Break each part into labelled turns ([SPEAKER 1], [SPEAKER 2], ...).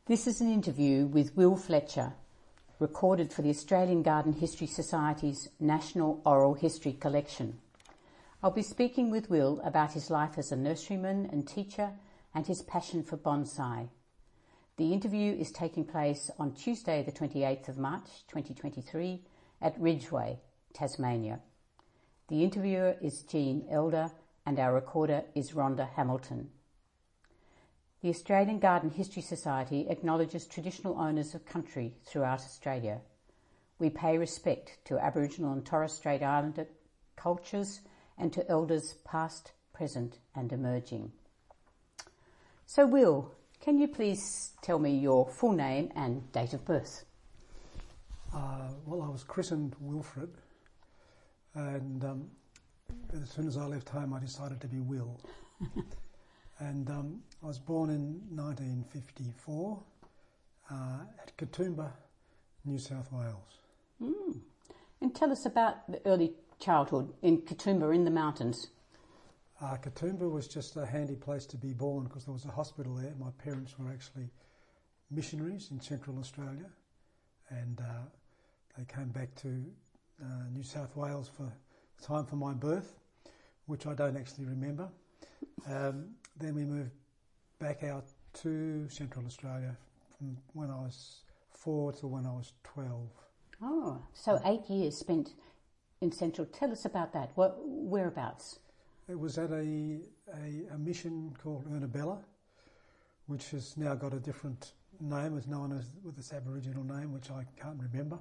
[SPEAKER 1] This is an interview with Will Fletcher, recorded for the Australian Garden History Society's National Oral History Collection. I'll be speaking with Will about his life as a nurseryman and teacher and his passion for bonsai. The interview is taking place on Tuesday the 28th of March 2023 at Ridgeway, Tasmania. The interviewer is Jean Elder and our recorder is Rhonda Hamilton. The Australian Garden History Society acknowledges traditional owners of country throughout Australia. We pay respect to Aboriginal and Torres Strait Islander cultures and to elders past, present and emerging. So Will, can you please tell me your full name and date of birth?
[SPEAKER 2] Well, I was christened Wilfred, and as soon as I left home I decided to be Will. And I was born in 1954 at Katoomba, New South Wales.
[SPEAKER 1] Mm. And tell us about the early childhood in Katoomba in the mountains.
[SPEAKER 2] Katoomba was just a handy place to be born because there was a hospital there. My parents were actually missionaries in Central Australia, and they came back to New South Wales for time for my birth, which I don't actually remember. Then we moved back out to Central Australia from when I was 4 to when I was 12.
[SPEAKER 1] Oh, so 8 years spent in Central. Tell us about that. Whereabouts?
[SPEAKER 2] It was at a mission called Ernabella, which has now got a different name. It's known as with its Aboriginal name, which I can't remember.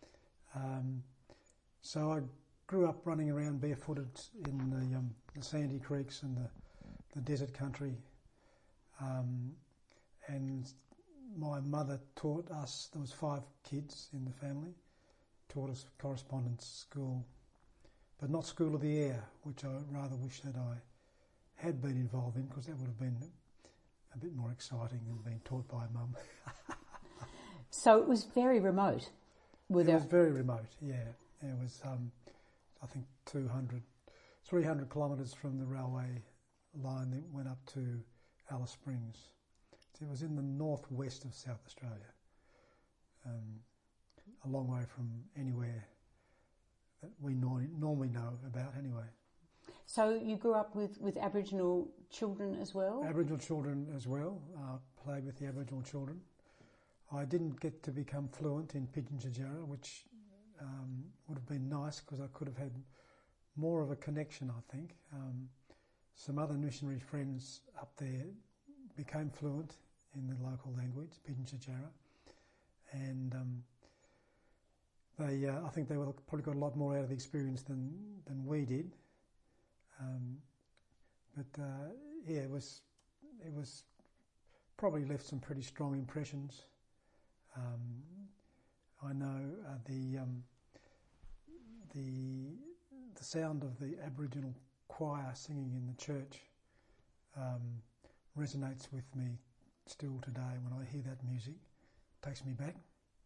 [SPEAKER 2] So I grew up running around barefooted in the sandy creeks and the desert country, and my mother taught us, there was 5 kids in the family, taught us correspondence school, but not School of the Air, which I rather wish that I had been involved in, because that would have been a bit more exciting than being taught by Mum.
[SPEAKER 1] So it was very remote?
[SPEAKER 2] It was very remote, yeah. It was, I think, 300 kilometres from the railway line that went up to Alice Springs. It was in the northwest of South Australia, a long way from anywhere that we normally know about anyway.
[SPEAKER 1] So you grew up with Aboriginal children as well?
[SPEAKER 2] Aboriginal children as well, played with the Aboriginal children. I didn't get to become fluent in Pitjantjatjara, which would have been nice because I could have had more of a connection, I think. Some other missionary friends up there became fluent in the local language, Pitjantjatjara, and I think they probably got a lot more out of the experience than we did. It was probably left some pretty strong impressions. I know the sound of the Aboriginal choir singing in the church resonates with me still today. When I hear that music, it takes me back.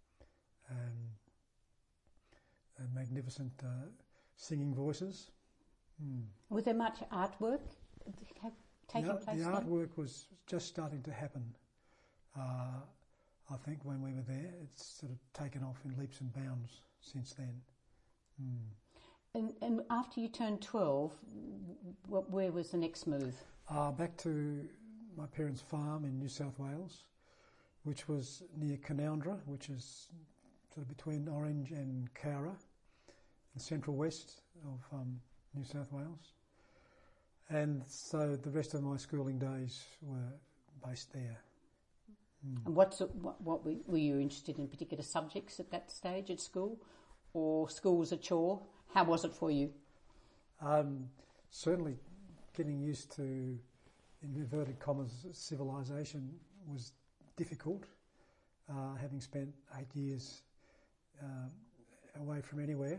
[SPEAKER 2] Magnificent singing voices.
[SPEAKER 1] Was there much artwork taking place?
[SPEAKER 2] The artwork was just starting to happen. I think when we were there, it's sort of taken off in leaps and bounds since then.
[SPEAKER 1] And after you turned 12, where was the next move?
[SPEAKER 2] Back to my parents' farm in New South Wales, which was near Canoundra, which is sort of between Orange and Cowra, the central west of New South Wales. And so the rest of my schooling days were based there.
[SPEAKER 1] And what were you interested in, particular subjects at that stage at school, or school was a chore? How was it for you?
[SPEAKER 2] Certainly getting used to, in inverted commas, civilisation was difficult, having spent 8 years away from anywhere.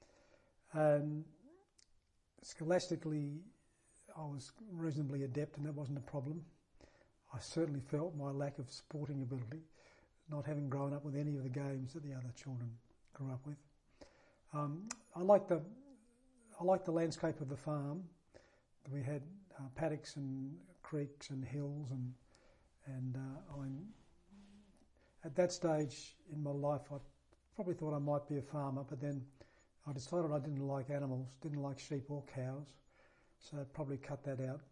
[SPEAKER 2] Scholastically, I was reasonably adept and that wasn't a problem. I certainly felt my lack of sporting ability, not having grown up with any of the games that the other children grew up with. I liked the landscape of the farm. We had paddocks and creeks and hills, and I at that stage in my life, I probably thought I might be a farmer, but then I decided I didn't like animals, didn't like sheep or cows, so I'd probably cut that out.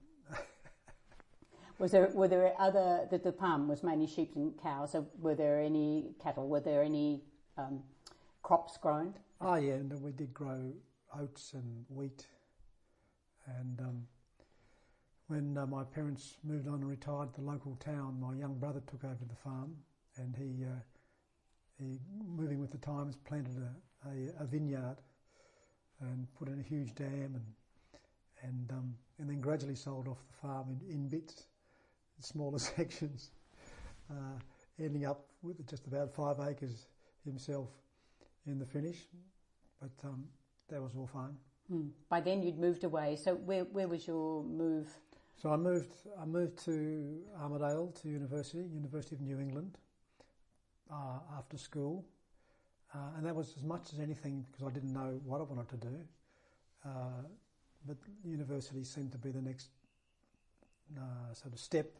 [SPEAKER 1] Were there other, the farm was mainly sheep and cows, so were there any cattle, were there any crops grown?
[SPEAKER 2] Oh yeah, and we did grow oats and wheat, and when my parents moved on and retired to the local town, my young brother took over the farm, and he moving with the times, planted a vineyard and put in a huge dam, and then gradually sold off the farm in bits, in smaller sections, ending up with just about 5 acres himself in the finish, but that was all fine.
[SPEAKER 1] By then you'd moved away, so where was your move?
[SPEAKER 2] So I moved to Armidale to University of New England, after school, and that was as much as anything because I didn't know what I wanted to do, but university seemed to be the next sort of step,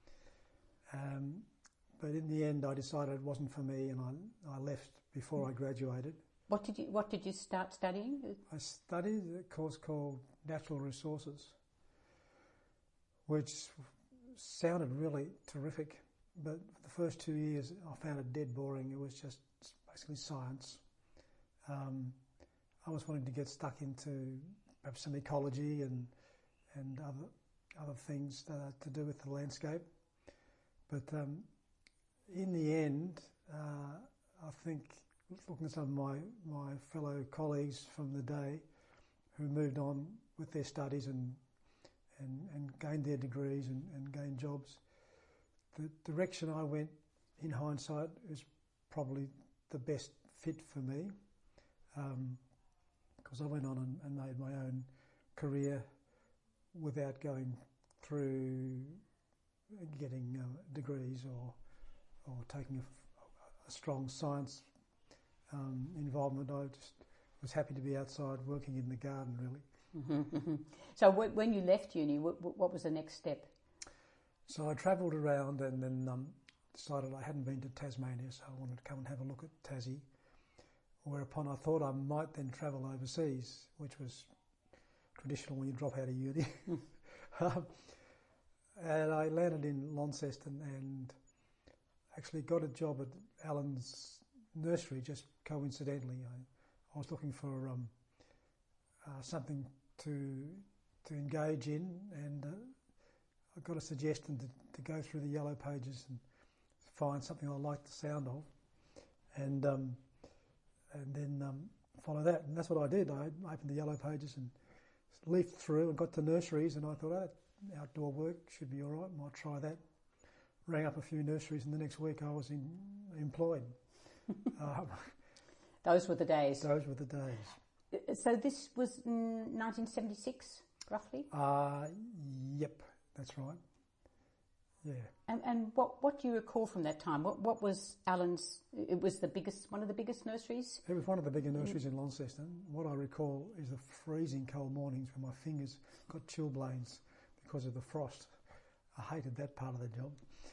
[SPEAKER 2] but in the end I decided it wasn't for me, and I left before I graduated.
[SPEAKER 1] What did you start studying?
[SPEAKER 2] I studied a course called Natural Resources, which sounded really terrific, but for the first 2 years I found it dead boring. It was just basically science. I was wanting to get stuck into perhaps some ecology and other things to do with the landscape, but in the end, I think, looking at some of my fellow colleagues from the day who moved on with their studies and gained their degrees and gained jobs, the direction I went in hindsight is probably the best fit for me, because I went on and made my own career without going through getting degrees or taking a strong science involvement. I just was happy to be outside working in the garden, really.
[SPEAKER 1] Mm-hmm. So when you left uni, what was the next step?
[SPEAKER 2] So I travelled around and then decided I hadn't been to Tasmania, so I wanted to come and have a look at Tassie, whereupon I thought I might then travel overseas, which was traditional when you drop out of uni. And I landed in Launceston and actually got a job at Alan's nursery just coincidentally. I was looking for something to engage in, and I got a suggestion to go through the yellow pages and find something I liked the sound of, and then follow that. And that's what I did. I opened the yellow pages and leafed through and got to nurseries, and I thought, oh, outdoor work should be all right, might try that. Rang up a few nurseries, and the next week I was employed.
[SPEAKER 1] Those were the days.
[SPEAKER 2] Those were the days.
[SPEAKER 1] So this was 1976, roughly?
[SPEAKER 2] Yep, that's right. Yeah.
[SPEAKER 1] And what do you recall from that time? What was Alan's? It was one of the biggest nurseries?
[SPEAKER 2] It was one of the bigger nurseries in Launceston. What I recall is the freezing cold mornings when my fingers got chilblains because of the frost. I hated that part of the job.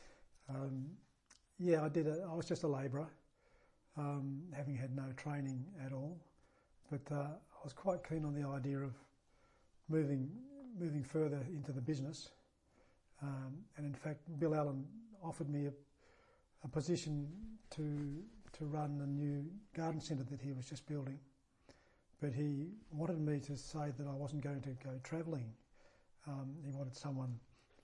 [SPEAKER 2] Yeah, I was just a labourer, having had no training at all. But I was quite keen on the idea of moving further into the business. And in fact, Bill Allen offered me a position to run a new garden centre that he was just building. But he wanted me to say that I wasn't going to go travelling. He wanted someone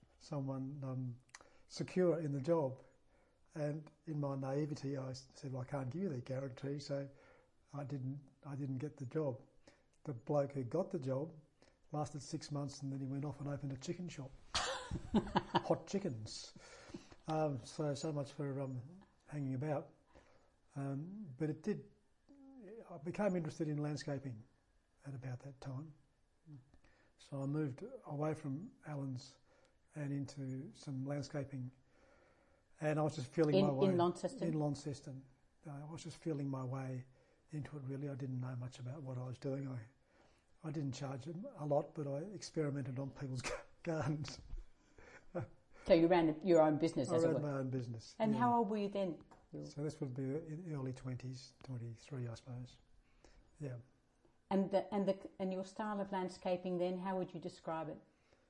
[SPEAKER 2] secure in the job. And in my naivety, I said, well, I can't give you that guarantee, so I didn't get the job. The bloke who got the job lasted 6 months, and then he went off and opened a chicken shop. Hot chickens. So much for hanging about. But I became interested in landscaping at about that time. So I moved away from Alan's and into some landscaping. And I was just feeling my way.
[SPEAKER 1] In Launceston?
[SPEAKER 2] In Launceston. I was just feeling my way into it, really. I didn't know much about what I was doing. I didn't charge a lot, but I experimented on people's gardens.
[SPEAKER 1] So you ran your own business, as it were?
[SPEAKER 2] I ran my own business.
[SPEAKER 1] And
[SPEAKER 2] yeah.
[SPEAKER 1] how old were you then? Will?
[SPEAKER 2] So this would be in the early 20s, 23, I suppose. Yeah.
[SPEAKER 1] And your style of landscaping then, how would you describe it?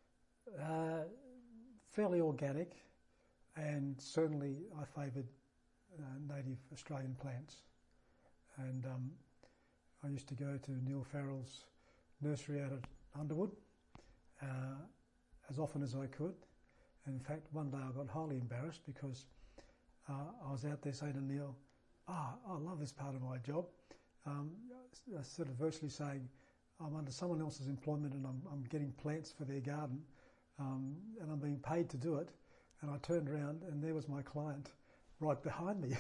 [SPEAKER 2] Fairly organic, and certainly I favoured native Australian plants. And I used to go to Neil Farrell's nursery out at Underwood as often as I could. And in fact, one day I got highly embarrassed because I was out there saying to Neil, I love this part of my job. Sort of virtually saying, I'm under someone else's employment and I'm getting plants for their garden and I'm being paid to do it. And I turned around and there was my client right behind me.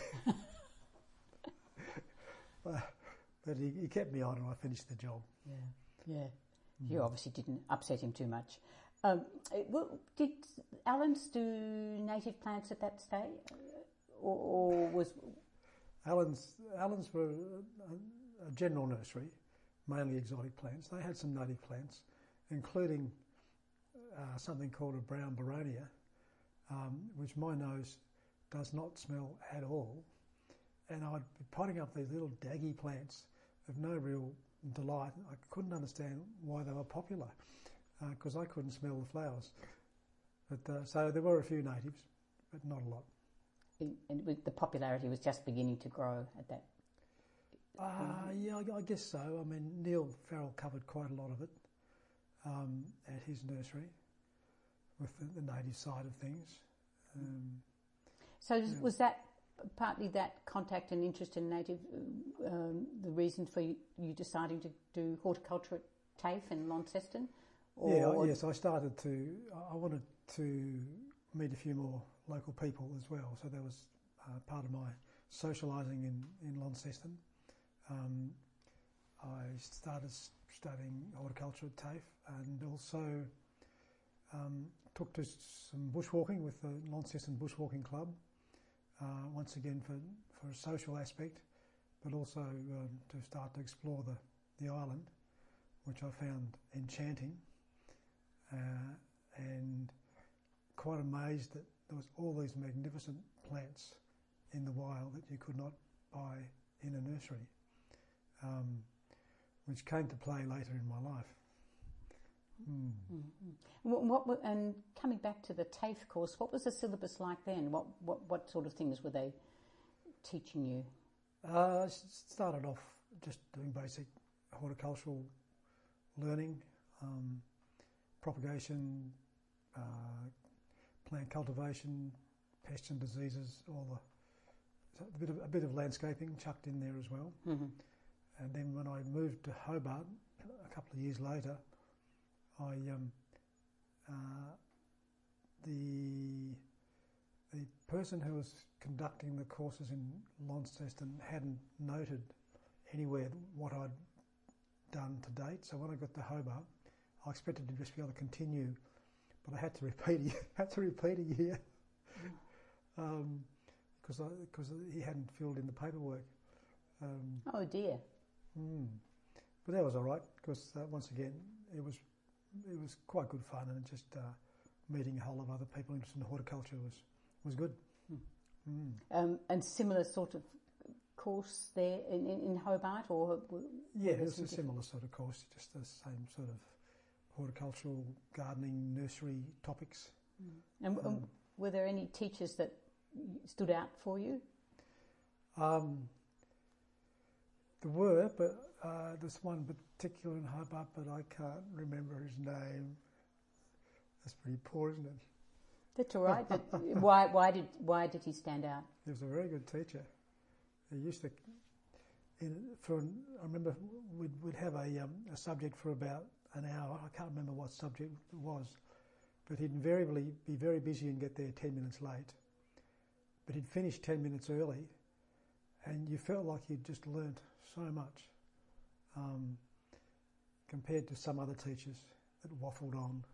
[SPEAKER 2] But he kept me on and I finished the job.
[SPEAKER 1] Yeah. You obviously didn't upset him too much. Did Allens do native plants at that stage? Or was...
[SPEAKER 2] Allens were a general nursery, mainly exotic plants. They had some native plants, including something called a brown boronia, which my nose does not smell at all. And I'd be potting up these little daggy plants of no real delight. I couldn't understand why they were popular, because I couldn't smell the flowers. But so there were a few natives, but not a lot.
[SPEAKER 1] And the popularity was just beginning to grow at that?
[SPEAKER 2] Yeah, I guess so. I mean, Neil Farrell covered quite a lot of it at his nursery with the native side of things.
[SPEAKER 1] Was that partly that contact and interest in native the reason for you deciding to do horticulture at TAFE in Launceston?
[SPEAKER 2] Yes, I wanted to meet a few more local people as well, so that was part of my socialising in Launceston. I started studying horticulture at TAFE and also took to some bushwalking with the Launceston Bushwalking Club, once again for a social aspect, but also to start to explore the island, which I found enchanting and quite amazed that there was all these magnificent plants in the wild that you could not buy in a nursery, which came to play later in my life.
[SPEAKER 1] And coming back to the TAFE course, what was the syllabus like then? What sort of things were they teaching you?
[SPEAKER 2] I started off just doing basic horticultural learning, propagation, plant cultivation, pests and diseases, a bit of landscaping chucked in there as well. Mm-hmm. And then when I moved to Hobart a couple of years later, the person who was conducting the courses in Launceston hadn't noted anywhere what I'd done to date. So when I got to Hobart, I expected to just be able to continue, but I had to repeat a year because he hadn't filled in the paperwork.
[SPEAKER 1] Oh dear.
[SPEAKER 2] But that was all right because once again it was quite good fun, and just meeting a whole lot of other people interested in horticulture was good.
[SPEAKER 1] And similar sort of course there in Hobart, or
[SPEAKER 2] yeah, it was a similar sort of course, just the same sort of horticultural, gardening, nursery topics.
[SPEAKER 1] And were there any teachers that stood out for you?
[SPEAKER 2] There were, but there's one particular in Hobart, but I can't remember his name. That's pretty poor, isn't it?
[SPEAKER 1] That's all right. Why did he stand out?
[SPEAKER 2] He was a very good teacher. He used to, I remember we'd have a subject for about an hour. I can't remember what subject it was, but he'd invariably be very busy and get there 10 minutes late. But he'd finish 10 minutes early, and you felt like you'd just learnt so much compared to some other teachers that waffled on.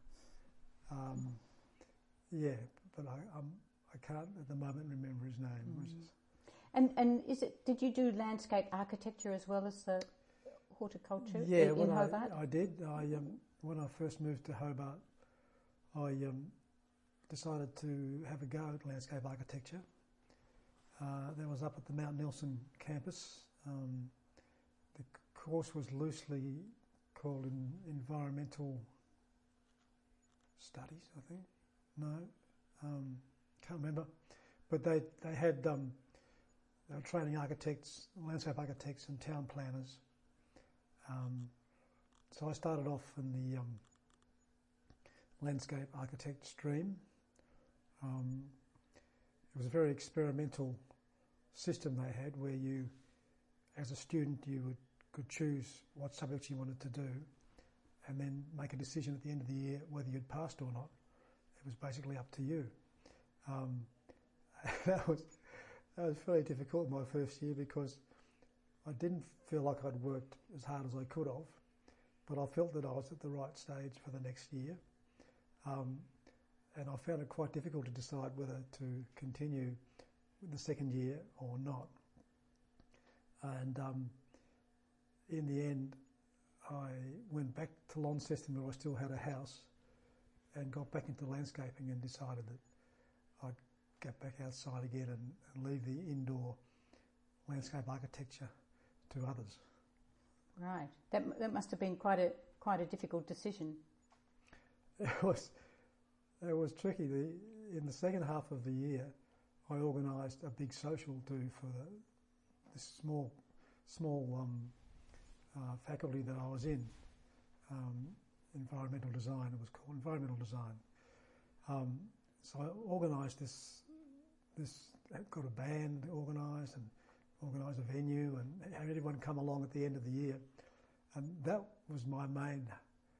[SPEAKER 2] But I can't at the moment remember his name.
[SPEAKER 1] And did you do landscape architecture as well as the horticulture in Hobart?
[SPEAKER 2] I did. When I first moved to Hobart, I decided to have a go at landscape architecture. that was up at the Mount Nelson campus. The course was loosely called Environmental Studies, I think. No, can't remember. But they had they were training architects, landscape architects, and town planners. So I started off in the landscape architect stream. It was a very experimental system they had, where you, as a student, you could choose what subjects you wanted to do, and then make a decision at the end of the year whether you'd passed or not. It was basically up to you. That was fairly difficult in my first year, because I didn't feel like I'd worked as hard as I could have, but I felt that I was at the right stage for the next year. And I found it quite difficult to decide whether to continue with the second year or not. And in the end, I went back to Launceston, where I still had a house, and got back into landscaping, and decided that I'd get back outside again and leave the indoor landscape architecture to others.
[SPEAKER 1] Right. That must have been quite a difficult decision.
[SPEAKER 2] It was tricky. In the second half of the year, I organised a big social do for this small faculty that I was in, environmental design. It was called environmental design. So I organised this. Got a band organised, and organised a venue, and had everyone come along at the end of the year, and that was my main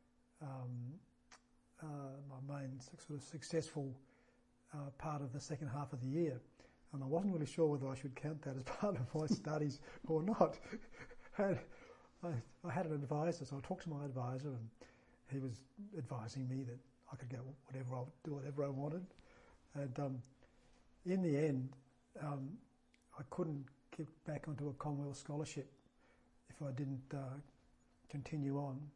[SPEAKER 2] sort of successful part of the second half of the year. And I wasn't really sure whether I should count that as part of my studies or not. And I had an advisor, so I talked to my advisor, and he was advising me that I could do whatever I wanted. And in the end, I couldn't get back onto a Commonwealth scholarship if I didn't continue on.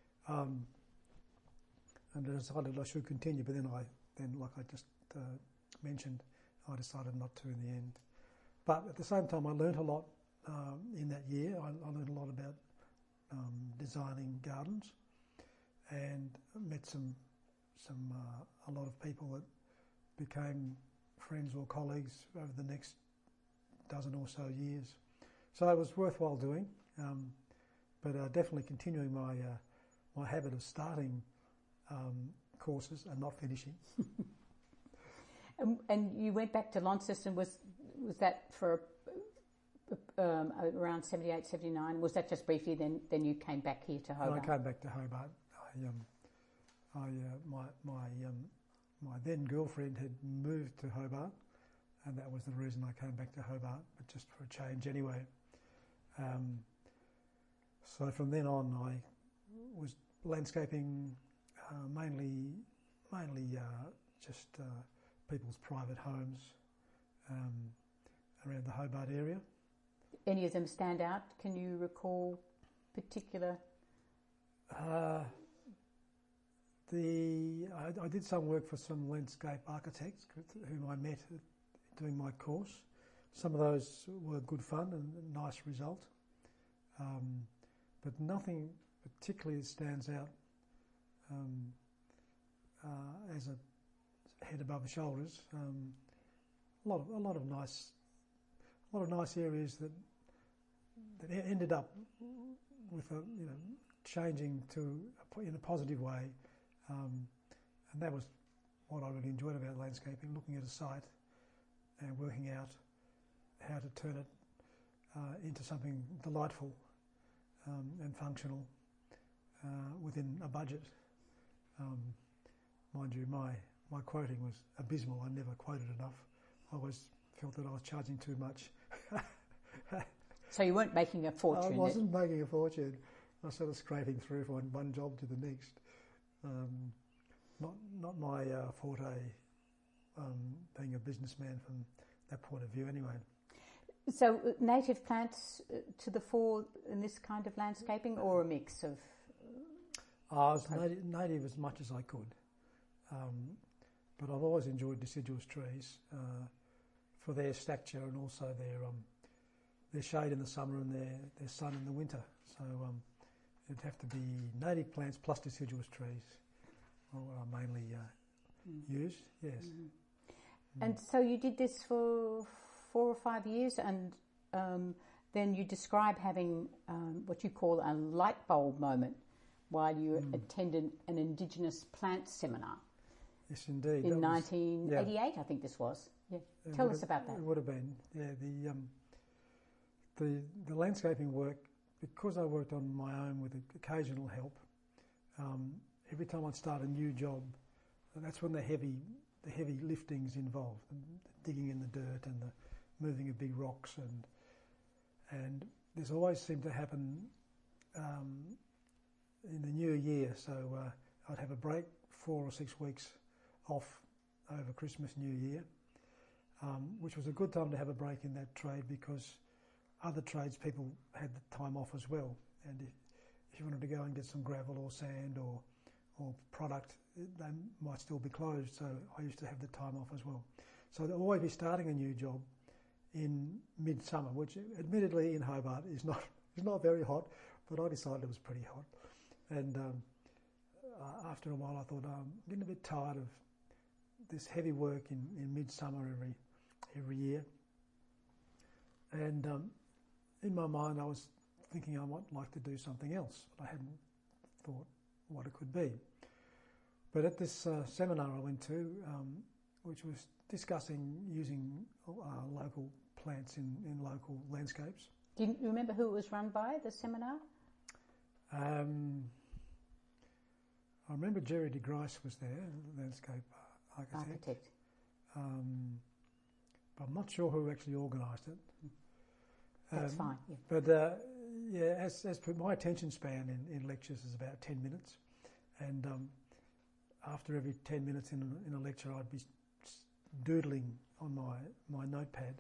[SPEAKER 2] And I decided I should continue, but then like I just mentioned, I decided not to in the end. But at the same time, I learnt a lot in that year. I learnt a lot about designing gardens, and met a lot of people that became friends or colleagues over the next dozen or so years. So it was worthwhile doing, but definitely continuing my habit of starting courses and not finishing.
[SPEAKER 1] And you went back to Launceston. Was that for around 78, 79? Was that just briefly? Then you came back here to Hobart.
[SPEAKER 2] I came back to Hobart. My then girlfriend had moved to Hobart, and that was the reason I came back to Hobart, but just for a change anyway. So from then on, I was landscaping mainly just people's private homes around the Hobart area.
[SPEAKER 1] Any of them stand out? Can you recall particular?
[SPEAKER 2] I did some work for some landscape architects whom I met doing my course. Some of those were good fun and a nice result, but nothing particularly stands out as a head above the shoulders. A lot of nice areas that ended up with changing in a positive way, and that was what I really enjoyed about landscaping: looking at a site and working out how to turn it into something delightful and functional within a budget. Mind you, my quoting was abysmal. I never quoted enough. I always felt that I was charging too much.
[SPEAKER 1] So you weren't making a fortune?
[SPEAKER 2] I wasn't making a fortune. I was sort of scraping through from one job to the next. Not my forte, being a businessman from that point of view anyway.
[SPEAKER 1] So native plants to the fore in this kind of landscaping, or a mix of?
[SPEAKER 2] I was native as much as I could, but I've always enjoyed deciduous trees. for their stature and also their shade in the summer and their sun in the winter. So it'd have to be native plants plus deciduous trees are mainly used, yes.
[SPEAKER 1] Mm. And so you did this for 4 or 5 years, and then you describe having what you call a light bulb moment while you attended an Indigenous plant seminar.
[SPEAKER 2] Yes, indeed.
[SPEAKER 1] In 1988, I think this was. Yeah. Tell us about that.
[SPEAKER 2] It would have been. Yeah, the landscaping work, because I worked on my own with occasional help, every time I'd start a new job, that's when the heavy lifting's involved, the digging in the dirt and the moving of big rocks, and this always seemed to happen in the new year. So I'd have a break, 4 or 6 weeks off over Christmas, New Year, which was a good time to have a break in that trade because other tradespeople had the time off as well. And if you wanted to go and get some gravel or sand or product, they might still be closed. So I used to have the time off as well. So I'd always be starting a new job in midsummer, which admittedly in Hobart is not very hot, but I decided it was pretty hot. And after a while I thought, I'm getting a bit tired of this heavy work in midsummer every year. And in my mind I was thinking I might like to do something else, but I hadn't thought what it could be. But at this seminar I went to, which was discussing using local plants in local landscapes.
[SPEAKER 1] Do you remember who it was run by, the seminar?
[SPEAKER 2] I remember Jerry de Grice was there, landscape architect. But I'm not sure who actually organised it.
[SPEAKER 1] That's fine. Yeah.
[SPEAKER 2] But as per my attention span in lectures is about 10 minutes, and after every 10 minutes in a lecture, I'd be doodling on my notepad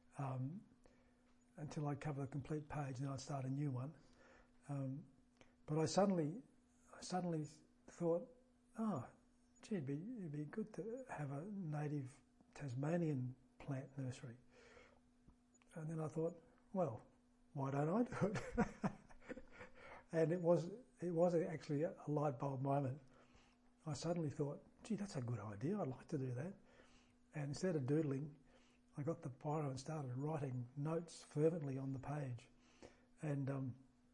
[SPEAKER 2] until I'd cover the complete page, and I'd start a new one. But I suddenly thought, gee, it'd be good to have a native Tasmanian plant nursery. And then I thought, well, why don't I do it? And it was actually a light bulb moment. I suddenly thought, gee, that's a good idea. I'd like to do that. And instead of doodling, I got the biro and started writing notes fervently on the page, and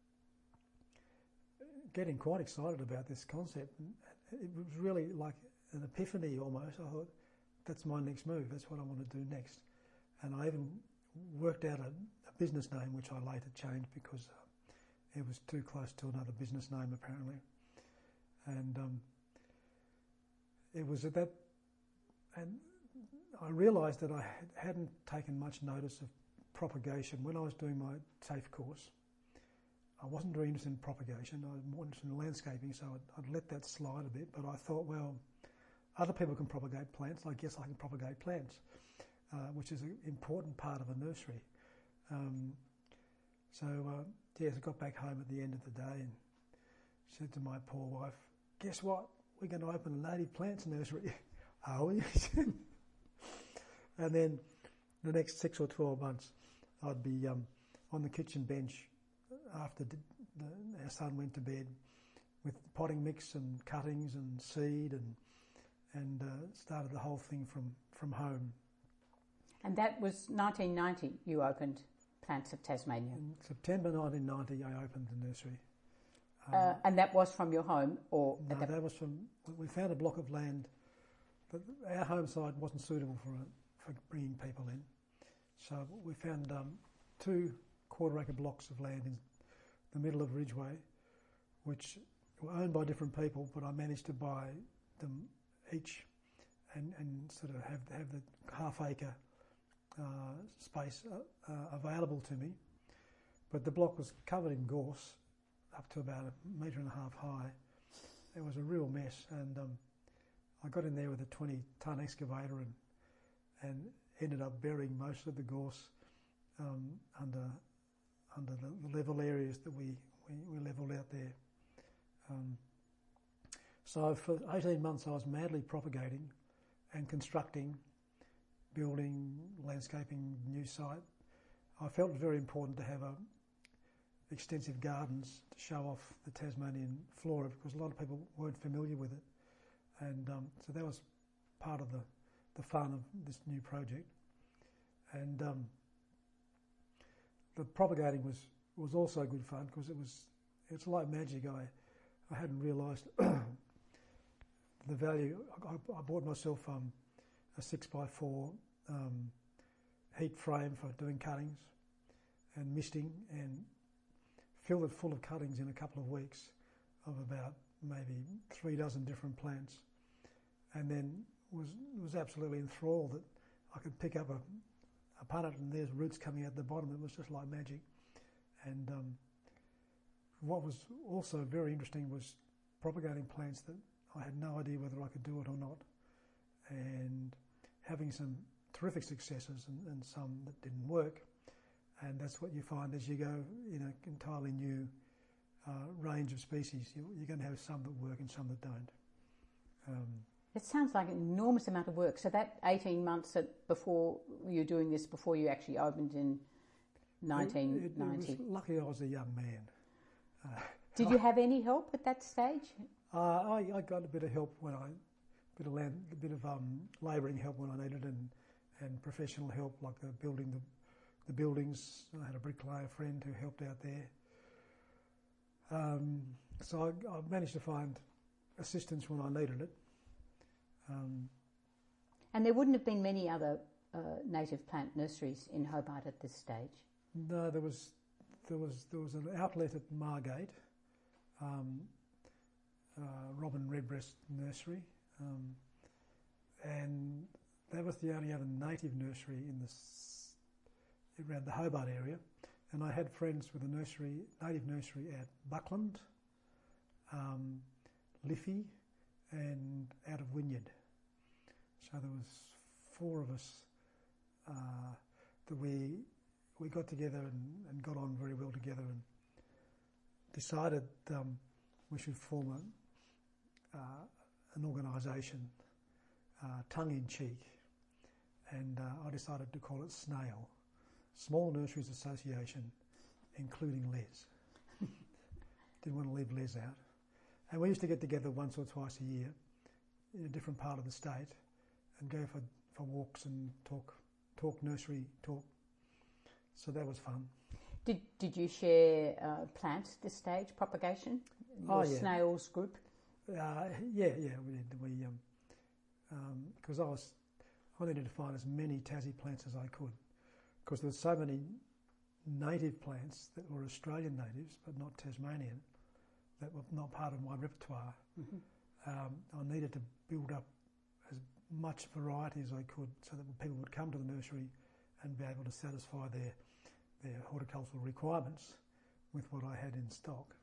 [SPEAKER 2] getting quite excited about this concept. It was really like an epiphany almost. I thought, that's my next move. That's what I want to do next. And I even worked out a business name, which I later changed because it was too close to another business name apparently. And it was at that, and I realised that I hadn't taken much notice of propagation. When I was doing my TAFE course, I wasn't very interested in propagation. I was more interested in landscaping, so I'd let that slide a bit. But I thought, well, other people can propagate plants. I guess I can propagate plants, which is an important part of a nursery. Yes, I got back home at the end of the day and said to my poor wife, guess what? We're going to open a native plants nursery. Are we? And then the next 6 or 12 months, I'd be on the kitchen bench after our son went to bed with potting mix and cuttings and seed and started the whole thing from home. And
[SPEAKER 1] that was 1990 you opened Plants of Tasmania?
[SPEAKER 2] In September 1990 I opened the nursery.
[SPEAKER 1] And that was from your home? Or
[SPEAKER 2] no, that was from, we found a block of land, but our home site wasn't suitable for bringing people in. So we found 2 quarter-acre blocks of land in the middle of Ridgeway, which were owned by different people, but I managed to buy them each and sort of have the half-acre space available to me. But the block was covered in gorse, up to about 1.5 metres high. It was a real mess, and I got in there with a 20-tonne excavator and ended up burying most of the gorse under the level areas that we levelled out there. So for 18 months I was madly propagating and constructing building, landscaping, new site. I felt it very important to have extensive gardens to show off the Tasmanian flora, because a lot of people weren't familiar with it. And so that was part of the fun of this new project. And the propagating was also good fun, because it's like magic. I hadn't realised the value. I bought myself a 6x4 heat frame for doing cuttings and misting, and filled it full of cuttings in a couple of weeks of about maybe 3 dozen different plants, and then was absolutely enthralled that I could pick up a punnet and there's roots coming out the bottom. It was just like magic. And what was also very interesting was propagating plants that I had no idea whether I could do it or not, and having some terrific successes and some that didn't work. And that's what you find as you go in an entirely new range of species. You're going to have some that work and some that don't.
[SPEAKER 1] It sounds like an enormous amount of work. So that 18 months before you're doing this, before you actually opened in 1990?
[SPEAKER 2] Lucky I was a young man.
[SPEAKER 1] Did you have any help at that stage?
[SPEAKER 2] I got a bit of help a bit of labouring help when I needed, and professional help, like building the buildings. I had a bricklayer friend who helped out there. So I managed to find assistance when I needed it.
[SPEAKER 1] And there wouldn't have been many other native plant nurseries in Hobart at this stage?
[SPEAKER 2] No, there was an outlet at Margate, Robin Redbreast Nursery, and that was the only other native nursery around the Hobart area. And I had friends with a native nursery at Buckland, Liffey, and out of Wynyard. So there was 4 of us that we got together and got on very well together, and decided we should form an organisation, tongue-in-cheek, and I decided to call it SNAIL, Small Nurseries Association, including Les. Didn't want to leave Les out. And we used to get together once or twice a year in a different part of the state and go for walks and talk nursery talk. So that was fun.
[SPEAKER 1] Did you share plants at this stage, propagation? Your SNAILS group?
[SPEAKER 2] Yeah, we did. Because I needed to find as many Tassie plants as I could, because there were so many native plants that were Australian natives but not Tasmanian, that were not part of my repertoire. Mm-hmm. I needed to build up as much variety as I could so that people would come to the nursery and be able to satisfy their horticultural requirements with what I had in stock.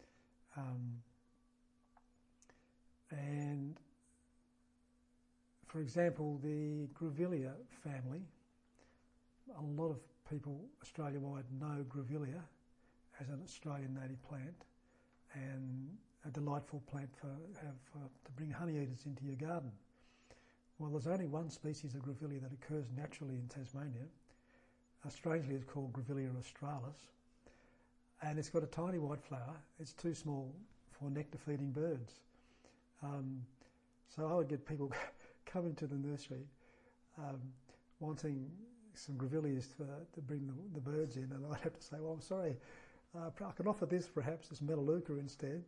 [SPEAKER 2] And for example, the Grevillea family, a lot of people Australia-wide know Grevillea as an Australian native plant, and a delightful plant to bring honey eaters into your garden. Well, there's only one species of Grevillea that occurs naturally in Tasmania. Strangely, it's called Grevillea australis, and it's got a tiny white flower. It's too small for nectar-feeding birds. So I would get people coming to the nursery wanting some Grevilleas to bring the birds in, and I'd have to say, well, I'm sorry, I can offer this Melaleuca instead.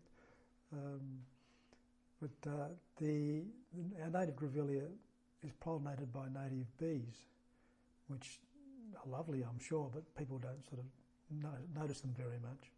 [SPEAKER 2] But our native Grevillea is pollinated by native bees, which are lovely, I'm sure, but people don't sort of notice them very much.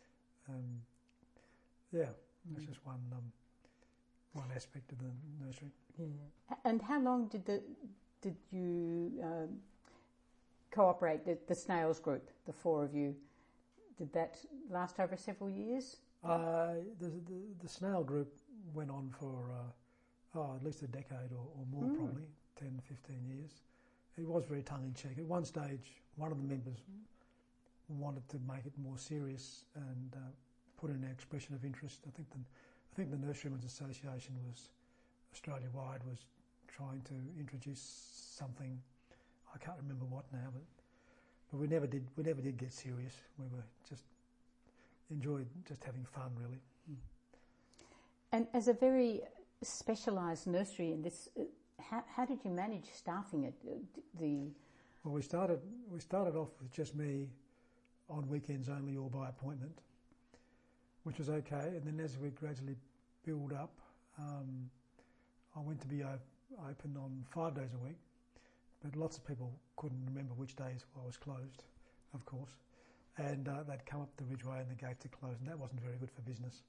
[SPEAKER 2] That's just one aspect of the nursery.
[SPEAKER 1] Yeah. And how long did you cooperate, the SNAILS group, the 4 of you? Did that last over several years?
[SPEAKER 2] The SNAIL group went on for at least a decade or more, probably 10, 15 years. It was very tongue-in-cheek. At one stage, one of the members wanted to make it more serious and put in an expression of interest. I think the Nurserymen's Association was Australia-wide was trying to introduce something. I can't remember what now, but we never did get serious. We were just enjoyed just having fun, really.
[SPEAKER 1] And as a very specialised nursery in this, how did you manage staffing it?
[SPEAKER 2] Well, we started off with just me on weekends only or by appointment, which was okay. And then as we gradually build up, I went to be open on 5 days a week, but lots of people couldn't remember which days I was closed, of course. And they'd come up the Ridgeway and the gates are closed, and that wasn't very good for business.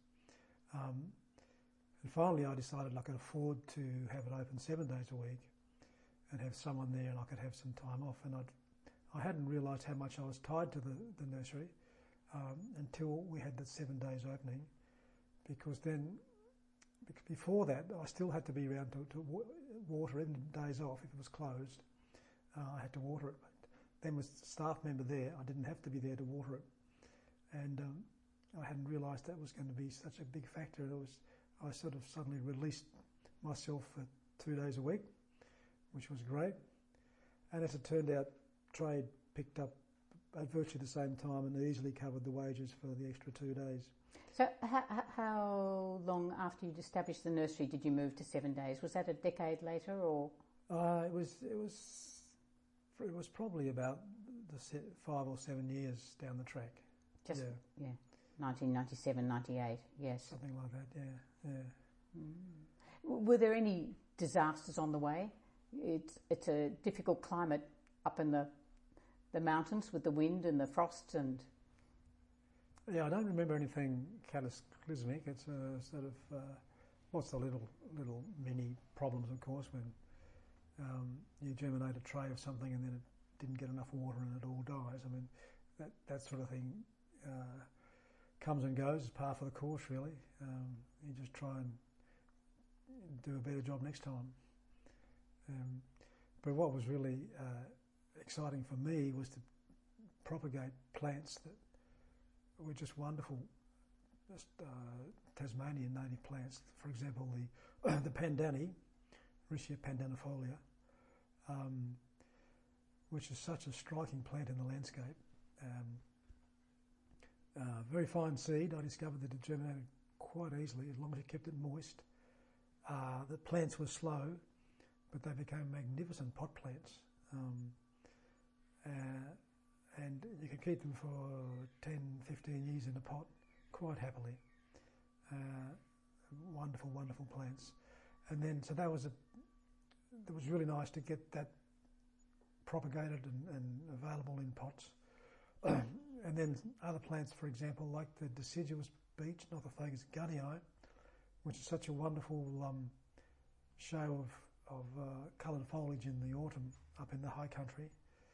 [SPEAKER 2] And finally I decided I could afford to have it open 7 days a week and have someone there and I could have some time off. And I hadn't realised how much I was tied to the nursery until we had the 7 days opening, because before that I still had to be around to water even days off. If it was closed, I had to water it. But then with the staff member there, I didn't have to be there to water it. And I hadn't realised that was going to be such a big factor. I sort of suddenly released myself for 2 days a week, which was great. And as it turned out, trade picked up at virtually the same time and easily covered the wages for the extra 2 days.
[SPEAKER 1] So how long after you'd established the nursery did you move to 7 days? Was that a decade later, or?
[SPEAKER 2] It was probably about 5 or 7 years down the track.
[SPEAKER 1] Just, yeah. 1997, 98, yes.
[SPEAKER 2] Something like that, yeah.
[SPEAKER 1] Were there any disasters on the way? It's a difficult climate up in the mountains with the wind and the frost and...
[SPEAKER 2] Yeah, I don't remember anything cataclysmic. It's a sort of lots of little mini problems, of course, when you germinate a tray of something and then it didn't get enough water and it all dies. I mean, that sort of thing comes and goes as par for the course, really. You just try and do a better job next time. But what was really exciting for me was to propagate plants that were just wonderful, just Tasmanian native plants. For example, the Pandani, Riccia pandanifolia, which is such a striking plant in the landscape. Very fine seed. I discovered that it germinated quite easily as long as you kept it moist. The plants were slow, but they became magnificent pot plants. And you could keep them for 10, 15 years in a pot quite happily. Wonderful, wonderful plants. And then, so that was really nice to get that propagated and available in pots. And then other plants, for example, like the deciduous beech, Nothofagus gunnii, which is such a wonderful show of coloured foliage in the autumn up in the high country.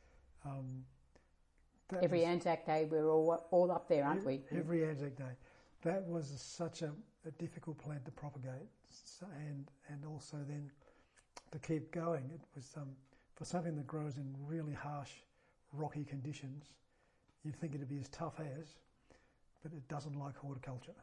[SPEAKER 1] Every Anzac Day we're all up there, aren't we?
[SPEAKER 2] Every Anzac Day. That was such a difficult plant to propagate, and also then to keep going. It was for something that grows in really harsh, rocky conditions. You'd think it'd be as tough as, but it doesn't like horticulture.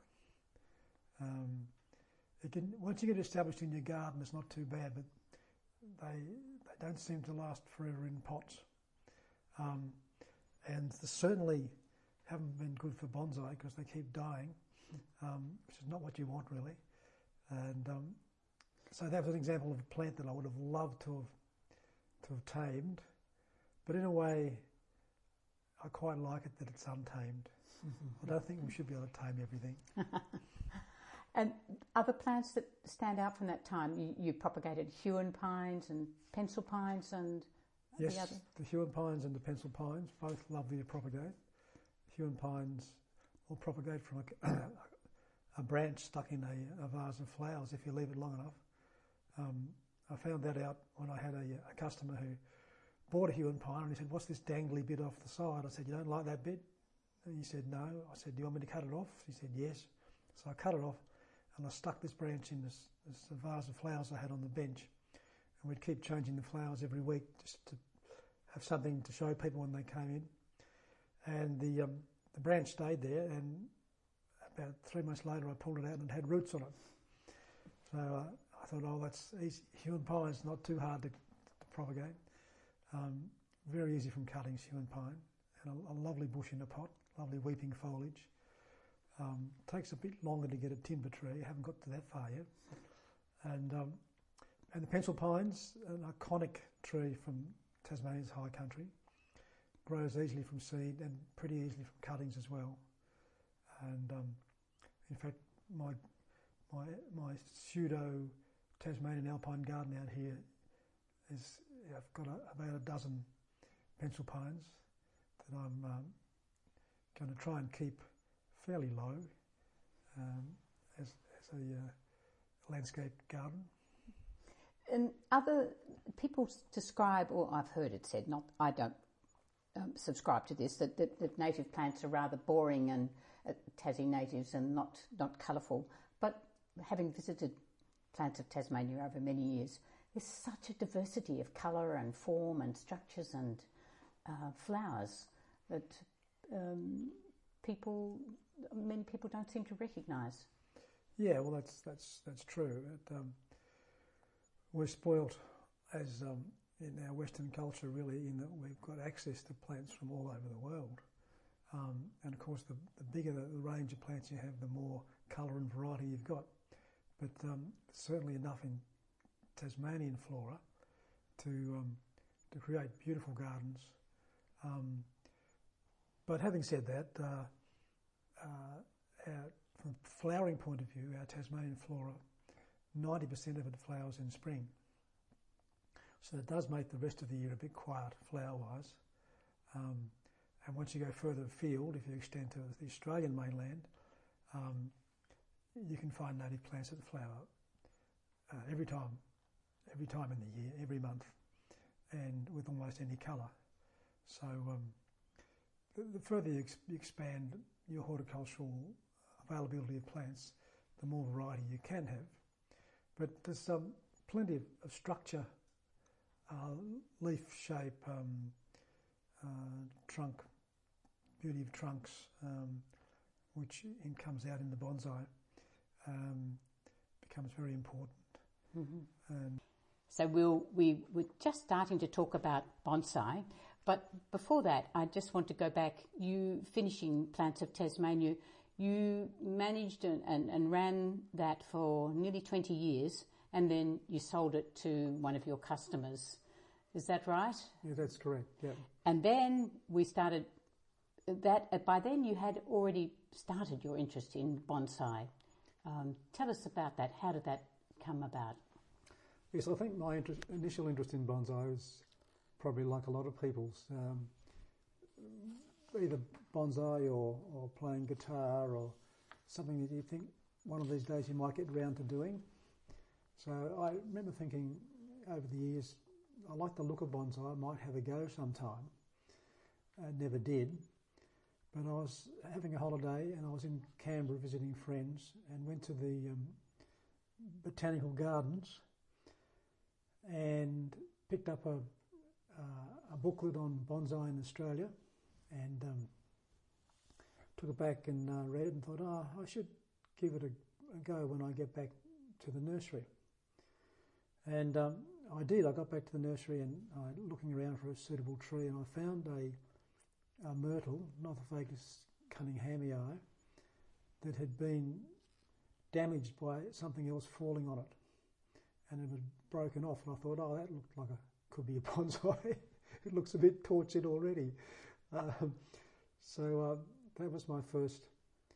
[SPEAKER 2] Once you get established in your garden, it's not too bad, but they don't seem to last forever in pots. And they certainly haven't been good for bonsai because they keep dying, which is not what you want really. And so that was an example of a plant that I would have loved to have tamed, but in a way I quite like it that it's untamed. I don't think we should be able to tame everything.
[SPEAKER 1] And other plants that stand out from that time, you propagated Huon pines and pencil pines and
[SPEAKER 2] yes,
[SPEAKER 1] the other?
[SPEAKER 2] The Huon pines and the pencil pines, both lovely to propagate. Huon pines will propagate from a branch stuck in a vase of flowers if you leave it long enough. I found that out when I had a customer who bought a Huon pine and he said, "What's this dangly bit off the side?" I said, "You don't like that bit?" And he said, "No." I said, "Do you want me to cut it off?" He said, "Yes." So I cut it off and I stuck this branch in this vase of flowers I had on the bench, and we'd keep changing the flowers every week just to have something to show people when they came in. And the branch stayed there, and about 3 months later I pulled it out and it had roots on it. So I thought, oh, that's easy. Huon pine's not too hard to propagate. Very easy from cuttings, Huon pine, and a lovely bush in a pot, lovely weeping foliage. Takes a bit longer to get a timber tree. I haven't got to that far yet. And the pencil pine's an iconic tree from Tasmania's high country. Grows easily from seed and pretty easily from cuttings as well. And in fact, my pseudo Tasmanian alpine garden out here is, I've got about a dozen pencil pines that I'm going to try and keep fairly low as a landscape garden.
[SPEAKER 1] And other people describe, or I've heard it said, not I don't subscribe to this, that native plants are rather boring and Tassie natives and not colourful. But having visited Plants of Tasmania over many years, there's such a diversity of colour and form and structures and flowers that many people don't seem to recognise.
[SPEAKER 2] Yeah, well, that's true. We're spoilt as in our Western culture, really, in that we've got access to plants from all over the world. And of course, the bigger the range of plants you have, the more colour and variety you've got. But certainly enough in Tasmanian flora to create beautiful gardens. But having said that, from a flowering point of view, our Tasmanian flora, 90% of it flowers in spring. So it does make the rest of the year a bit quiet flower-wise. And once you go further afield, if you extend to the Australian mainland, you can find native plants that flower every time in the year, every month, and with almost any colour. So the further you expand your horticultural availability of plants, the more variety you can have. But there's plenty of structure, leaf shape, trunk, beauty of trunks, which comes out in the bonsai, becomes very important. Mm-hmm.
[SPEAKER 1] So we were just starting to talk about bonsai, but before that, I just want to go back. You finishing Plants of Tasmania, you managed and ran that for nearly 20 years, and then you sold it to one of your customers. Is that right?
[SPEAKER 2] Yeah, that's correct, yeah.
[SPEAKER 1] And then we started that. By then you had already started your interest in bonsai. Tell us about that. How did that come about?
[SPEAKER 2] Yes, I think my initial interest in bonsai was probably like a lot of people's, either bonsai or playing guitar or something that you think one of these days you might get round to doing. So I remember thinking over the years, I like the look of bonsai, I might have a go sometime. I never did. But I was having a holiday and I was in Canberra visiting friends and went to the botanical gardens and picked up a booklet on bonsai in Australia and took it back and read it and thought, I should give it a go when I get back to the nursery. And I did. I got back to the nursery and looking around for a suitable tree, and I found a myrtle, Nothofagus cunninghamii, that had been damaged by something else falling on it, and it had broken off. And I thought, that looked like could be a bonsai. It looks a bit tortured already. So that was my first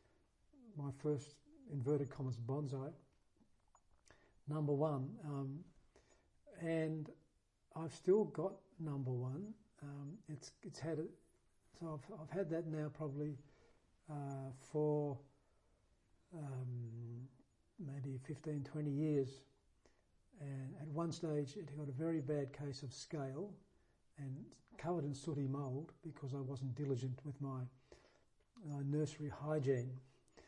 [SPEAKER 2] inverted commas bonsai, number one. And I've still got number one. It's had so I've had that now probably for maybe 15, 20 years. And at one stage it got a very bad case of scale and covered in sooty mould because I wasn't diligent with my nursery hygiene.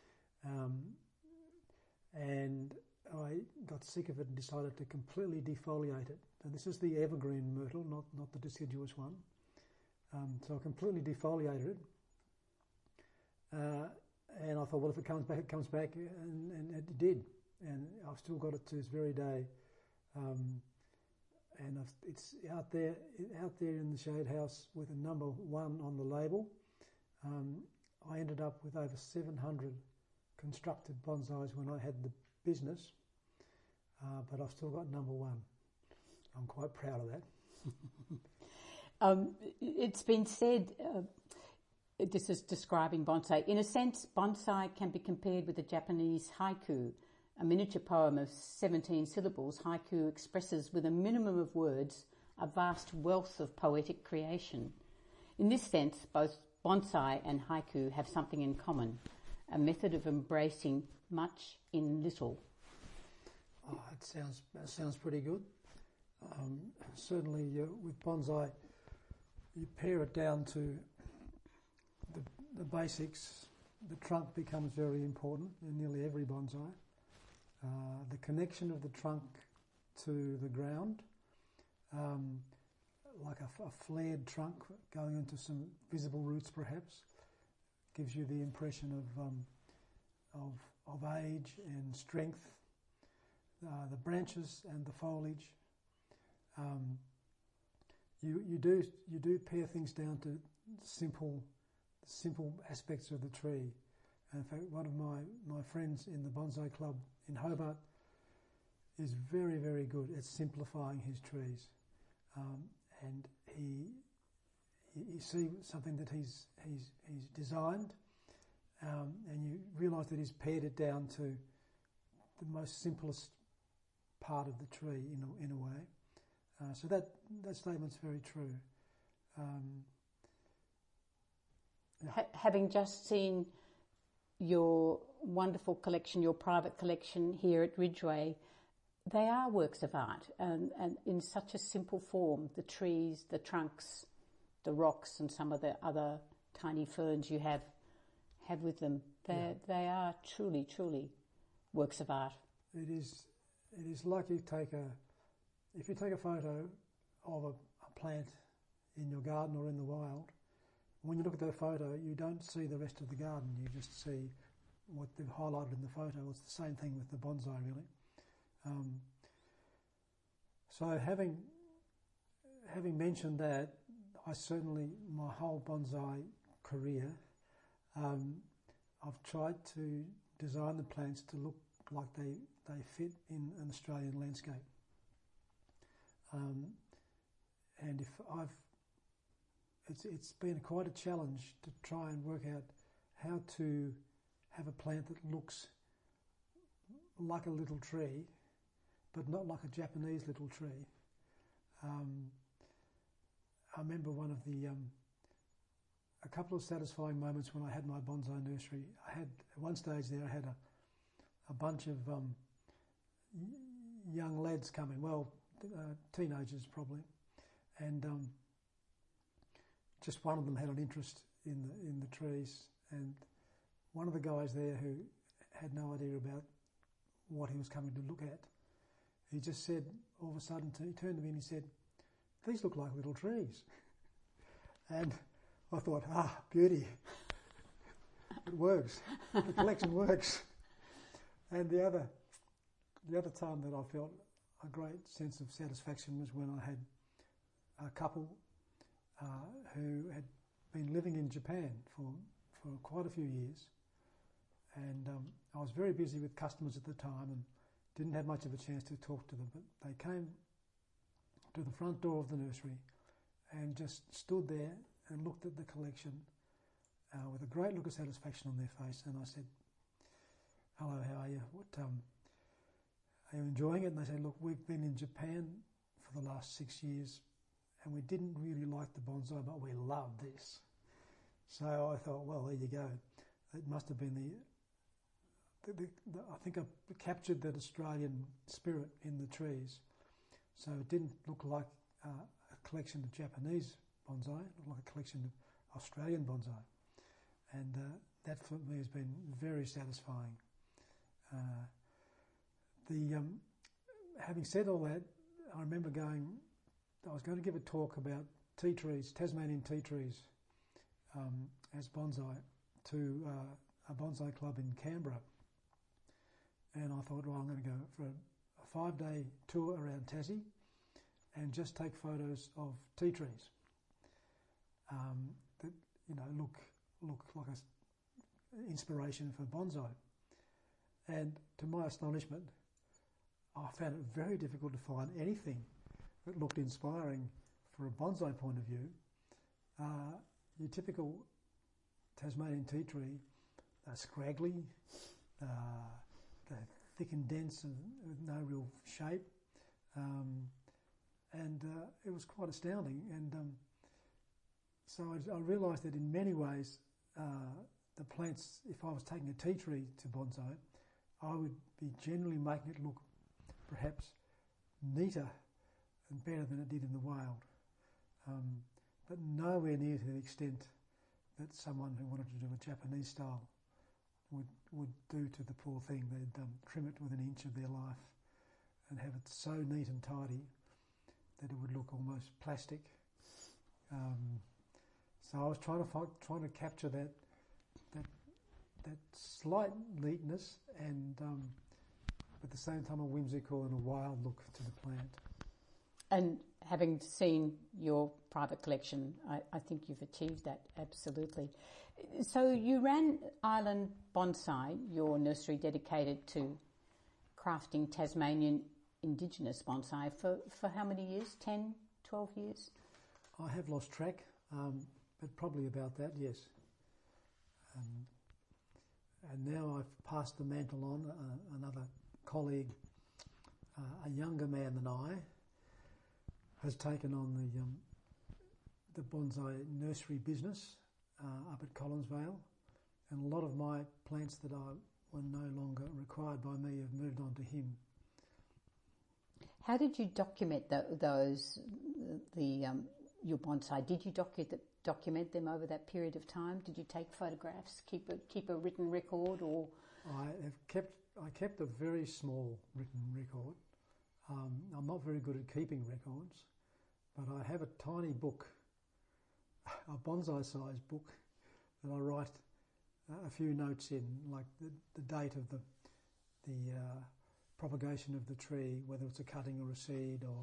[SPEAKER 2] And I got sick of it and decided to completely defoliate it. And this is the evergreen myrtle, not the deciduous one. So I completely defoliated it. And I thought, well, if it comes back, it comes back, and it did. and I've still got it to this very day. And it's out there in the shade house with a number 1 on the label. I ended up with over 700 constructed bonsais when I had the business, but I've still got number 1. I'm quite proud of that.
[SPEAKER 1] It's been said, this is describing bonsai, in a sense bonsai can be compared with the Japanese haiku, a miniature poem of 17 syllables. Haiku expresses with a minimum of words a vast wealth of poetic creation. In this sense, both bonsai and haiku have something in common, a method of embracing much in little.
[SPEAKER 2] Oh, that sounds pretty good. Certainly with bonsai, you pare it down to the basics. The trunk becomes very important in nearly every bonsai. The connection of the trunk to the ground, like a flared trunk going into some visible roots perhaps, gives you the impression of age and strength. The branches and the foliage. You do pare things down to simple aspects of the tree. And in fact, one of my friends in the bonsai club in Hobart is very, very good at simplifying his trees. And you see something that he's designed, and you realise that he's pared it down to the most simplest part of the tree in a way. So that statement's very true.
[SPEAKER 1] Having just seen your wonderful collection, your private collection here at Ridgeway, they are works of art, and in such a simple form. The trees, the trunks, the rocks, and some of the other tiny ferns you have with them. They are truly, truly works of art.
[SPEAKER 2] It is like if you take a photo of a plant in your garden or in the wild, when you look at that photo, you don't see the rest of the garden. You just see what they've highlighted in the photo. It's the same thing with the bonsai, really. So having mentioned that, I certainly, my whole bonsai career, I've tried to design the plants to look like they fit in an Australian landscape. And it's been quite a challenge to try and work out how to have a plant that looks like a little tree, but not like a Japanese little tree. I remember one of a couple of satisfying moments when I had my bonsai nursery. I had, at one stage there, I had a bunch of young lads coming, teenagers probably, and just one of them had an interest in the trees, and one of the guys there who had no idea about what he was coming to look at, he just said, all of a sudden, he turned to me and he said, "These look like little trees." And I thought, beauty. It works. The collection works. And the other time that I felt a great sense of satisfaction was when I had a couple who had been living in Japan for quite a few years, and I was very busy with customers at the time and didn't have much of a chance to talk to them, but they came to the front door of the nursery and just stood there and looked at the collection with a great look of satisfaction on their face. And I said, "Hello, how are you? Are you enjoying it?" And they said, "Look, we've been in Japan for the last 6 years and we didn't really like the bonsai, but we love this." So I thought, well, there you go. It must have been I think I captured that Australian spirit in the trees. So it didn't look like a collection of Japanese bonsai, it looked like a collection of Australian bonsai. And that for me has been very satisfying. Having said all that, I remember I was going to give a talk about tea trees, Tasmanian tea trees, as bonsai, to a bonsai club in Canberra. and I thought, well, I'm going to go for a 5-day tour around Tassie and just take photos of tea trees that look like an inspiration for bonsai. And to my astonishment, I found it very difficult to find anything that looked inspiring for a bonsai point of view. Your typical Tasmanian tea tree, they're scraggly, they're thick and dense and with no real shape. It was quite astounding. And so I realised that in many ways, the plants, if I was taking a tea tree to bonsai, I would be generally making it look perhaps neater and better than it did in the wild. But nowhere near to the extent that someone who wanted to do a Japanese style would do to the poor thing. They'd trim it within an inch of their life and have it so neat and tidy that it would look almost plastic. So I was trying to capture that slight neatness and at the same time a whimsical and a wild look to the plant.
[SPEAKER 1] And having seen your private collection, I think you've achieved that, absolutely. So you ran Island Bonsai, your nursery dedicated to crafting Tasmanian Indigenous bonsai, for how many years? 10, 12 years?
[SPEAKER 2] I have lost track, but probably about that, yes. And now I've passed the mantle on. Another colleague, a younger man than I, has taken on the bonsai nursery business up at Collinsvale, and a lot of my plants that were no longer required by me have moved on to him.
[SPEAKER 1] How did you document your bonsai? Did you document them over that period of time? Did you take photographs, keep a written record, or?
[SPEAKER 2] I kept a very small written record. I'm not very good at keeping records, but I have a tiny book, a bonsai-sized book, that I write a few notes in, like the date of the propagation of the tree, whether it's a cutting or a seed, or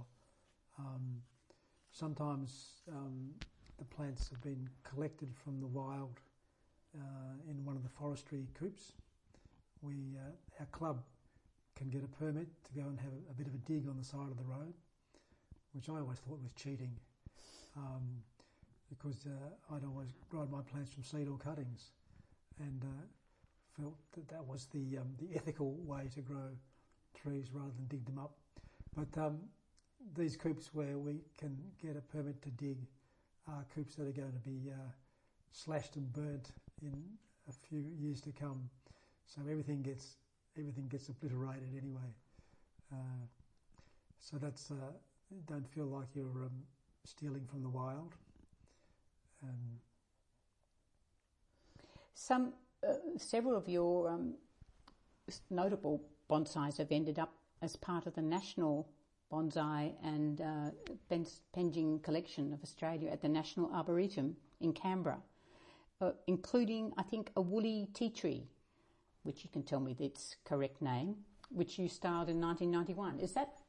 [SPEAKER 2] sometimes the plants have been collected from the wild in one of the forestry coops. Our club can get a permit to go and have a bit of a dig on the side of the road, which I always thought was cheating, because I'd always grown my plants from seed or cuttings, and felt that was the ethical way to grow trees rather than dig them up. But these coops where we can get a permit to dig are coops that are going to be slashed and burnt in a few years to come. So everything gets obliterated anyway. So that's don't feel like you're stealing from the wild.
[SPEAKER 1] Several of your notable bonsais have ended up as part of the National Bonsai and Penjing Collection of Australia at the National Arboretum in Canberra, including, I think, a woolly tea tree, which you can tell me its correct name, which you styled in 1991.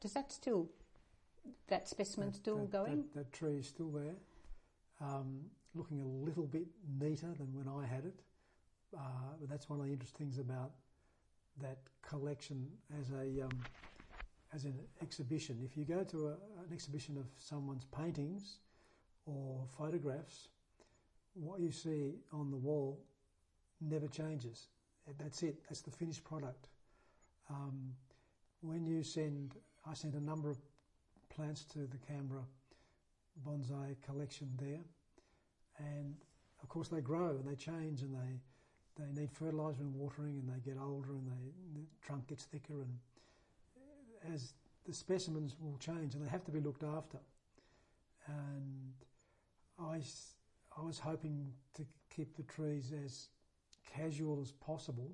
[SPEAKER 1] That specimen still going?
[SPEAKER 2] That tree is still there, looking a little bit neater than when I had it. But that's one of the interesting things about that collection as an exhibition. If you go to an exhibition of someone's paintings or photographs, what you see on the wall never changes. That's it. That's the finished product. I sent a number of plants to the Canberra bonsai collection there, and of course they grow and they change and they need fertiliser and watering, and they get older and the trunk gets thicker, and as the specimens will change and they have to be looked after. And I was hoping to keep the trees as casual as possible,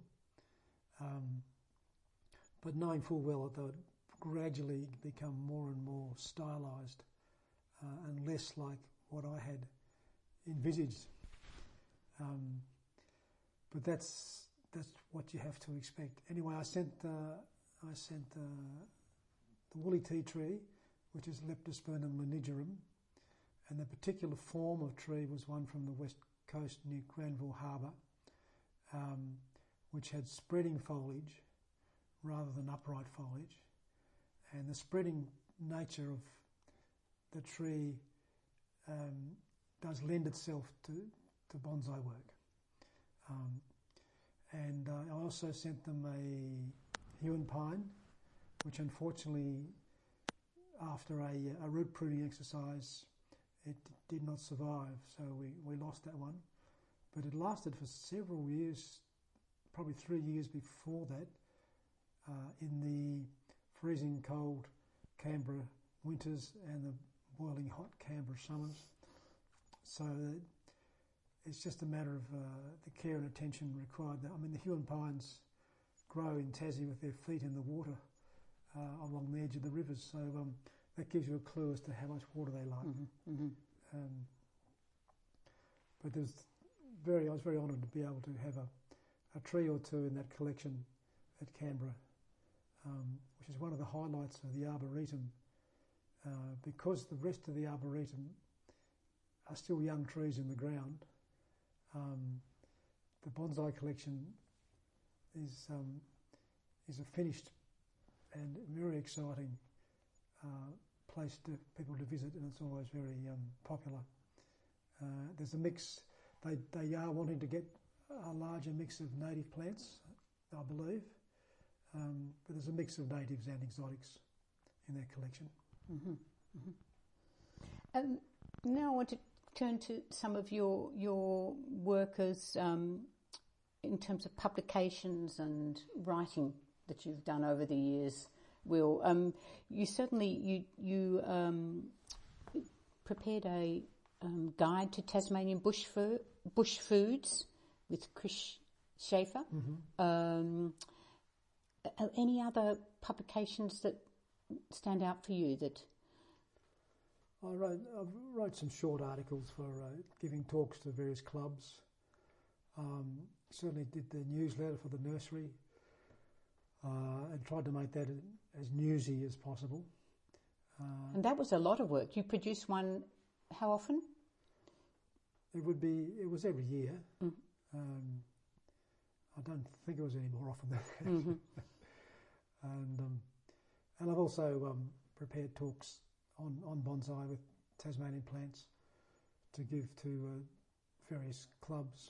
[SPEAKER 2] but knowing full well that they would gradually become more and more stylised and less like what I had envisaged. But that's that's what you have to expect. Anyway, I sent the woolly tea tree, which is Leptospermum lanigerum, and the particular form of tree was one from the west coast near Granville Harbour, which had spreading foliage rather than upright foliage. And the spreading nature of the tree does lend itself to bonsai work. And I also sent them a Huon pine, which unfortunately, after a root pruning exercise, it did not survive, so we lost that one. But it lasted for several years, probably 3 years before that, in the freezing cold Canberra winters and the boiling hot Canberra summers. So it's just a matter of the care and attention required. I mean, the Huon pines grow in Tassie with their feet in the water along the edge of the rivers, so that gives you a clue as to how much water they like. But I was very honoured to be able to have a tree or two in that collection at Canberra, which is one of the highlights of the Arboretum, because the rest of the Arboretum are still young trees in the ground. The bonsai collection is a finished and very exciting place to people to visit, and it's always very popular. There's a mix. They are wanting to get a larger mix of native plants, I believe, but there's a mix of natives and exotics in their collection.
[SPEAKER 1] Now I want to turn to some of your work as in terms of publications and writing that you've done over the years. Will, you certainly prepared a guide to Tasmanian bush foods with Chris Schaefer. Any other publications that stand out for you? That
[SPEAKER 2] I wrote some short articles for giving talks to various clubs. Certainly did the newsletter for the nursery. And tried to make that as newsy as possible.
[SPEAKER 1] And that was a lot of work. You produced one, how often?
[SPEAKER 2] It was every year. I don't think it was any more often than that. And I've also prepared talks on bonsai with Tasmanian plants to give to various clubs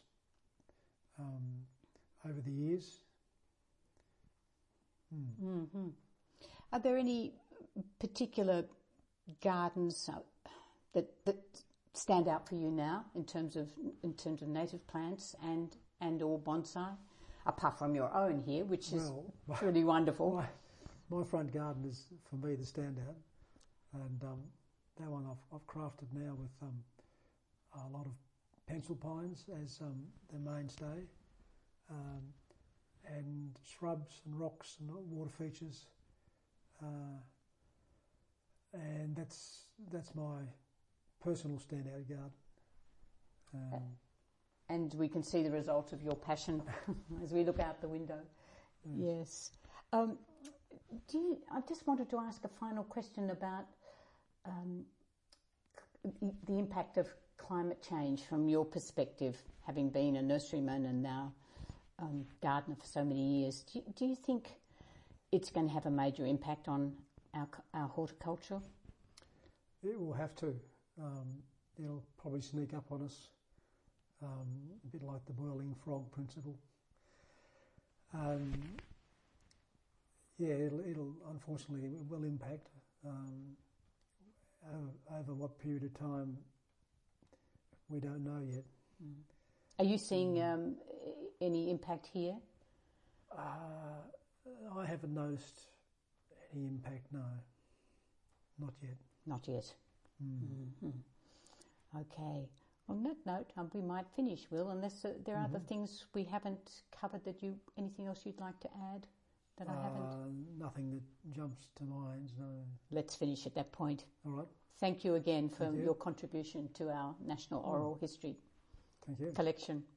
[SPEAKER 2] over the years.
[SPEAKER 1] Are there any particular gardens that stand out for you now in terms of native plants and or bonsai, apart from your own here, which is really wonderful?
[SPEAKER 2] My front garden is for me the standout, and that one I've crafted now with a lot of pencil pines as the mainstay. And shrubs and rocks and water features, and that's my personal standout garden.
[SPEAKER 1] And we can see the result of your passion as we look out the window. Yes. I just wanted to ask a final question about the impact of climate change from your perspective, having been a nurseryman and now gardener for so many years. Do you think it's going to have a major impact on our horticulture?
[SPEAKER 2] It will have to. It'll probably sneak up on us, a bit like the boiling frog principle. It'll unfortunately it will impact. Over what period of time, we don't know yet.
[SPEAKER 1] Are you seeing any impact here?
[SPEAKER 2] I haven't noticed any impact, no. Not yet.
[SPEAKER 1] Not yet. Okay. On that note, we might finish, Will, unless there are other things we haven't covered anything else you'd like to add that I haven't?
[SPEAKER 2] Nothing that jumps to mind, no.
[SPEAKER 1] Let's finish at that point.
[SPEAKER 2] All right.
[SPEAKER 1] Thank you again for your contribution to our National Oral History
[SPEAKER 2] Thank you.
[SPEAKER 1] collection.